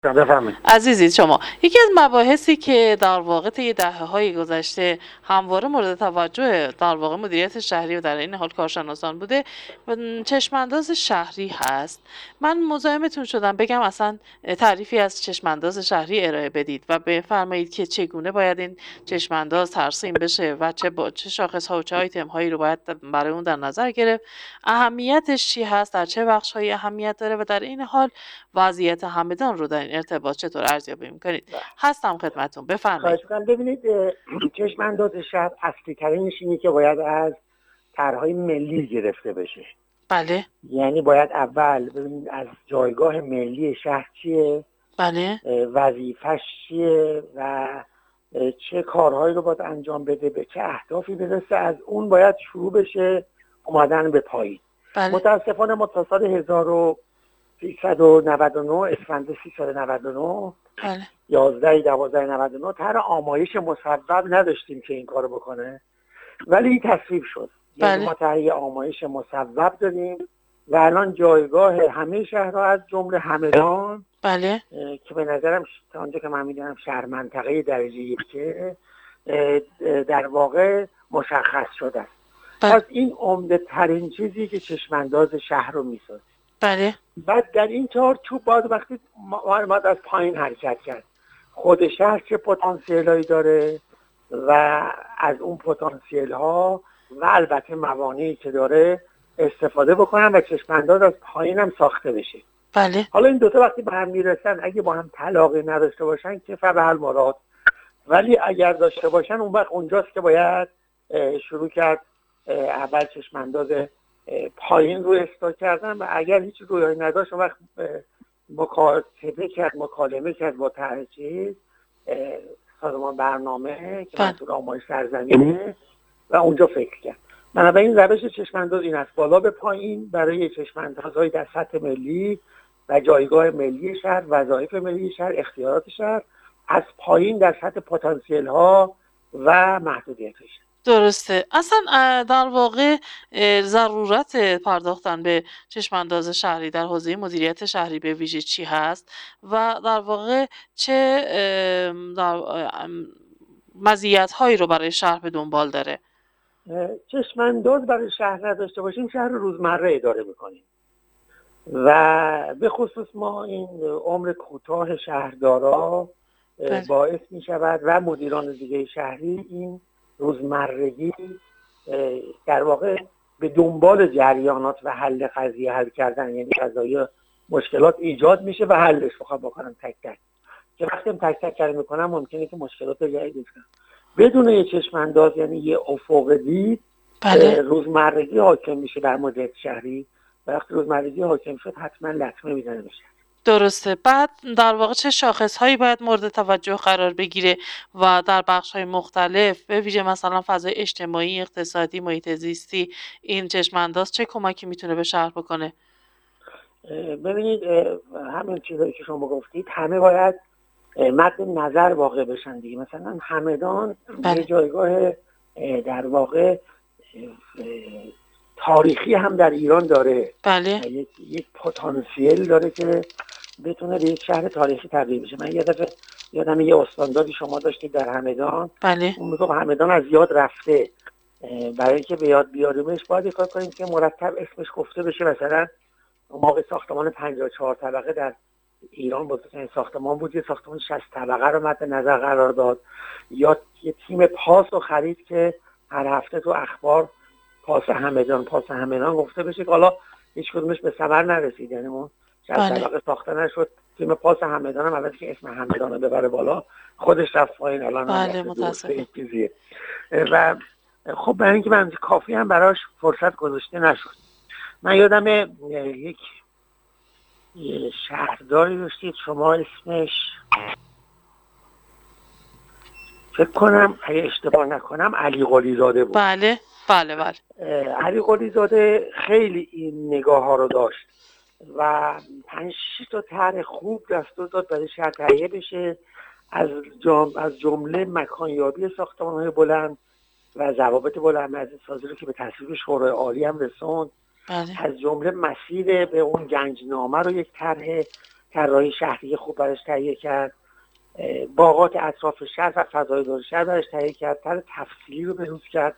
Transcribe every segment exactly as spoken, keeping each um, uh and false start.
بفهمید عزیزید شما یکی از مباحثی که در واقع طی دهه‌های گذشته همواره مورد توجه در واقع مدیریت شهری و در این حال کارشناسان بوده چشمانداز شهری هست. من مزاحمتون شدم بگم اصلا تعریفی از چشمانداز شهری ارائه بدید و بفرمایید که چگونه باید این چشمانداز ترسیم بشه و چه با چه شاخص‌ها و چه آیتم هایی رو باید برای اون در نظر گرفت، اهمیتش چی هست، در چه بخش‌هایی اهمیت داره و در این حال وضعیت همدان رو در این ارتباط چطور ارزیابی می‌کنید؟ هستم خدمتتون، بفرمایید. خواهش می‌کنم. ببینید چشم انداز شهر اصلی ترینش اینه که باید از طرح‌های ملی گرفته بشه. بله یعنی باید اول ببینید از جایگاه ملی شهر چیه، بله وظیفش چیه و چه کارهایی رو باید انجام بده، به چه اهدافی برسه، از اون باید شروع بشه اومدن به پایین. بله متاسفانه ما تا سال هزار و سیصد و نود و نه اسفند سیصد و نود و نه بله یازده دوازده نود و نه طرح آمایش مصوب نداشتیم که این کارو بکنه، ولی این تصویب شد. یعنی بله ما طرح آمایش مصوب دادیم و الان جایگاه همه شهرها از جمله همدان بله که به نظرم تا آنجا که من میدونم شهر منطقه درجه یک در واقع مشخص شده است. بله پس این عمده ترین چیزی که چشمانداز شهر رو میسازه. بله بعد در این چارچوب باید وقتی ما ما از پایین حرکت کرد، خود شهر چه پتانسیل هایی داره و از اون پتانسیل ها و البته موانعی که داره استفاده بکنن و چشمانداز از پایین هم ساخته بشه. بله حالا این دوتا وقتی به هم میرسن اگه با هم تلاقی نداشته باشن که فبهل مراد، ولی اگر داشته باشن اون وقت اونجاست که باید شروع کرد اول چشمانداز پایین رو اصلاح کردن و اگر هیچ رویایی نداشت اون وقت مکاتبه کرد مکالمه کرد با تحصیل سازمان برنامه که منظور آمایش سرزمینه و اونجا فکر کرد. بنابراین روش چشمانداز این است: بالا به پایین برای چشماندازهای در سطح ملی و جایگاه ملی شهر، وظایف ملی شهر، اختیارات شهر، از پایین در سطح پتانسیل ها و محدودیتش. درسته. اصلا در واقع ضرورت پرداختن به چشمانداز شهری در حوزه مدیریت شهری به ویژه چی هست و در واقع چه مزیت هایی رو برای شهر به دنبال داره؟ چشمانداز برای شهر نداشته باشیم شهر روزمره اداره میکنیم و به خصوص ما این عمر کوتاه شهردارا باعث می شود و مدیران دیگه شهری این روزمرگی در واقع به دنبال جریانات و حل قضیه حل کردن، یعنی قضایی مشکلات ایجاد میشه و حلش بخوام بکنم تک تک که وقتی تک تک کار میکنم ممکنه که مشکلات جدید بکنم بدون یه چشمانداز، یعنی یه افق دید. بله. روزمرگی حاکم میشه در مدیریت شهری و وقتی روزمرگی حاکم شد حتما لطمه میزنه میشه. درسته. بعد در واقع چه شاخص هایی باید مورد توجه قرار بگیره و در بخش های مختلف به ویژه مثلا فضای اجتماعی، اقتصادی، محیط زیستی این چشمانداز چه کمکی میتونه به شهر بکنه؟ ببینید همین چیزایی که شما گفتید همه باید مد نظر واقع بشن دیگه. مثلا همدان بله. یه جایگاه در واقع تاریخی هم در ایران داره. بله. یک یک پتانسیل داره که بتونه به یک شهر تاریخی تبدیل بشه. من یه دفعه یادم یه استانداری شما داشتید در همدان. بله. اون میگه همدان از یاد رفته، برای اینکه به یاد بیاریمش باید کار کنیم که مرتب اسمش گفته بشه. مثلا موقع ساختمان پنجاه و چهار طبقه در ایران بزرگترین ساختمان بود، یه ساختمان شصت طبقه رو مد نظر قرار داد، یا یه تیم پاس رو خرید که هر هفته تو اخبار پاس همدان پاس همدان گفته بشه که حالا هیچ کدومش به ثمر نرسید. یعنی اون شصت طبقه ساخته نشد، تیم پاس همدان هم اول که اسم همدان رو ببره بالا خودش رفت پایین. الان بله متاسفم. و خب برای اینکه من کافی هم براش فرصت گذاشته نشد. من یادم یک شهرداری داشتید شما اسمش فکر کنم اگه اشتباه نکنم علی قلی زاده بود. بله بله بله. علی قلی زاده خیلی این نگاه ها رو داشت و پنج شش تا طرح خوب دستور داد برای شهر تهیه بشه، از جام از جمله مکانیابی ساختمان‌های بلند و ضوابط بلندمرزی سازی رو که به تصویب شورای عالی هم رسوند. بله. از جمله مسیر به اون گنجنامه رو یک طرح طراحی شهری خوب براش تهیه کرد، باغات اطراف شهر و فضای دور شهر براش تهیه کرد، طرح تفصیلی رو بروز کرد.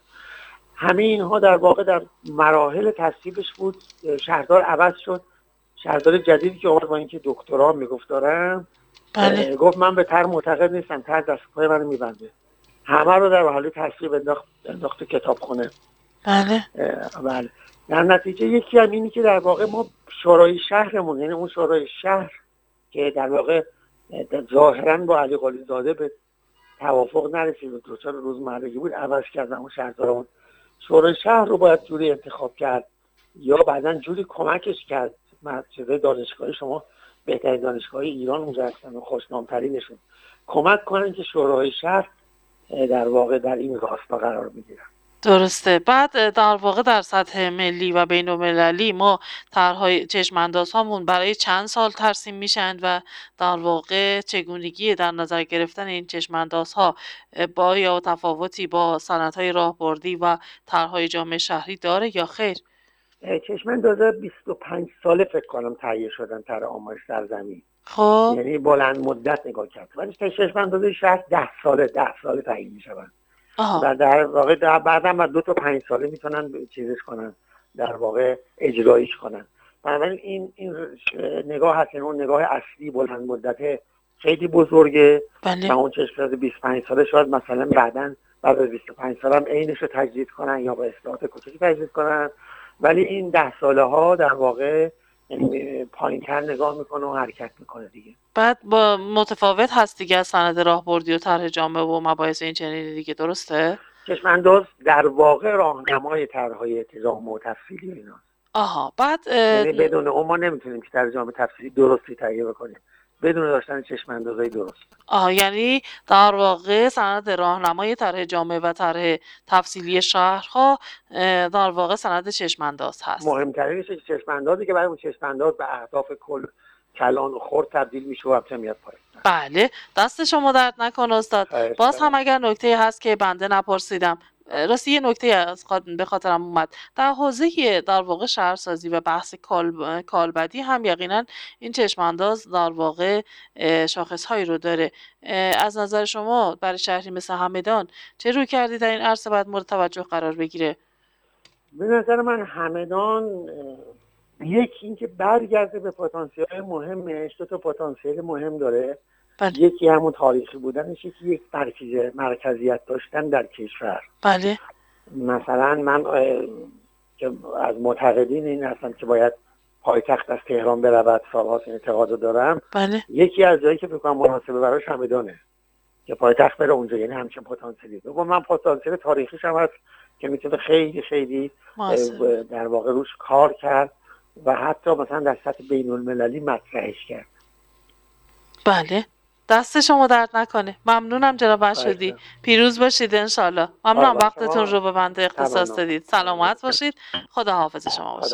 همه اینها در واقع در مراحل تصویبش بود. شهردار عوض شد، شهردار جدیدی که اومد با اینکه دکترا میگفت دارم، بله. گفت من به طرح معتقد نیستم، طرح دست پای منو میبنده. همه رو در حال تصویب انداخت انداخت کتابخونه. بله. بله. در نتیجه یکی هم اینی که در واقع ما شورای شهرمون، یعنی اون شورای شهر که در واقع ظاهرا با علی قلی زاده به توافق نرسید و دوچار روزمرگی بود، عوض کردن اون شهردارمون. شورای شهر رو باید جوری انتخاب کرد یا بعداً جوری کمکش کرد. چیزای دانشگاهی شما بهترین دانشگاه ایران اونجا هستن و خوشنامترینشون، کمک کنن که شورای شهر در واقع در این راستا قرار بگیرن. درسته. بعد در واقع در سطح ملی و بین المللی ما طرح‌های چشم‌اندازهامون برای چند سال ترسیم میشن و در واقع چگونگی در نظر گرفتن این چشم‌اندازها با یا تفاوتی با سندهای راهبردی و طرح‌های جامعه شهری داره یا خیر؟ چشم‌انداز بیست و پنج ساله فکر کنم تهیه شدن طرح آمایش در زمین. خب یعنی بلند مدت نگاه کرد. ولی چشم‌انداز شهر ده ساله ده ساله تهیه میشن. و در واقع در بعدم بعد دو تا پنج ساله میتونن چیزش کنن، در واقع اجرایش کنن. بنابراین این این نگاه هست، اون نگاه اصلی بلند مدت خیلی بزرگه. بله. و اون چشم‌انداز بیست و پنج ساله شاید مثلا بعداً بعد از بیست و پنج سال هم عینش رو تجدید کنن یا با اصلاحات کوچیکی تجدید کنن. ولی این ده ساله ها در واقع پایین‌تر نگاه میکنه و حرکت میکنه دیگه. بعد با متفاوت هست دیگه از سند راهبردی و طرح جامعه و مباحث این چنینی دیگه، درسته؟ چشم‌انداز در واقع راهنمای طرح‌های جامعه و تفصیلی ایناست. آها. بعد یعنی بدون اون ما نمیتونیم که طرح جامعه تفصیلی درستی تهیه بکنیم بدون داشتن چشم‌اندازهای درست. آها، یعنی در واقع سند راهنمای طرح جامعه و طرح تفصیلی شهرها در واقع سند چشم‌انداز هست. مهمترینش چشم‌اندازی که برای اون چشم‌انداز به اهداف کل کلان و خرد تبدیل میشه و همچنین میاد پایین. بله، دست شما درد نکنه استاد. باز هم اگر نکته هست که بنده نپرسیدم، راستی یه نکته از به خاطرم اومد در حوزه در واقع شهرسازی و بحث کال کالبدی هم یقینا این چشم‌انداز در واقع شاخصهایی رو داره. از نظر شما برای شهری مثل همدان چه روی کردی در این عرصه باید مورد توجه قرار بگیره؟ به نظر من همدان یکی این که برگرده به پتانسیل مهمش. دو تا پتانسیل مهم داره. بله. یکی همون تاریخی بودنش، یکی یک مرکز مرکزیت داشتن در کشور. بله. مثلا من که از معتقدین این هستم که باید پایتخت از تهران برود، سالهاست این اعتقاد دارم. بله. یکی از جایی که فکر کنم مناسبه براش همدانه که پایتخت بره اونجا، یعنی همچین پتانسیلی. دوم من پتانسیل تاریخیش هم هست که میتونه خیلی خیلی ماسه. در واقع روش کار کرد و حتی مثلا در سطح بین المللی مطرحش کرد. بله، دست شما درد نکنه. ممنونم جناب مشهودی. پیروز باشید انشالله. ممنونم وقتتون رو به بنده اختصاص دادید. سلامت باشید. خدا حافظ شما باشید.